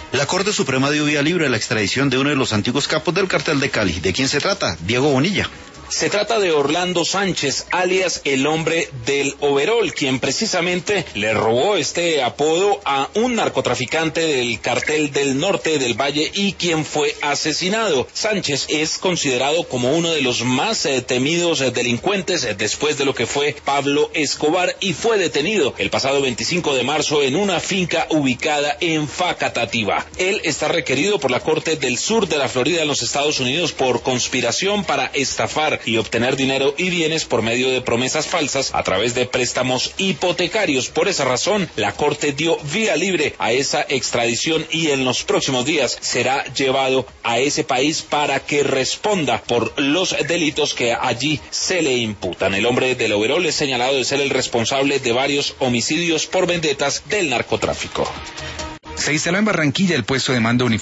La Corte Suprema dio vía libre a la extradición de uno de los antiguos capos del cartel de Cali. ¿De quién se trata? Diego Bonilla. Se trata de Orlando Sánchez, alias el hombre del overol, quien precisamente le robó este apodo a un narcotraficante del cartel del norte del Valle y quien fue asesinado. Sánchez es considerado como uno de los más temidos delincuentes después de lo que fue Pablo Escobar y fue detenido el pasado 25 de marzo en una finca ubicada en Facatativá. Él está requerido por la Corte del Sur de la Florida en los Estados Unidos por conspiración para estafar y obtener dinero y bienes por medio de promesas falsas a través de préstamos hipotecarios. Por esa razón, la Corte dio vía libre a esa extradición y en los próximos días será llevado a ese país para que responda por los delitos que allí se le imputan. El hombre del overol es señalado de ser el responsable de varios homicidios por vendetas del narcotráfico. Se instaló en Barranquilla el puesto de mando uniforme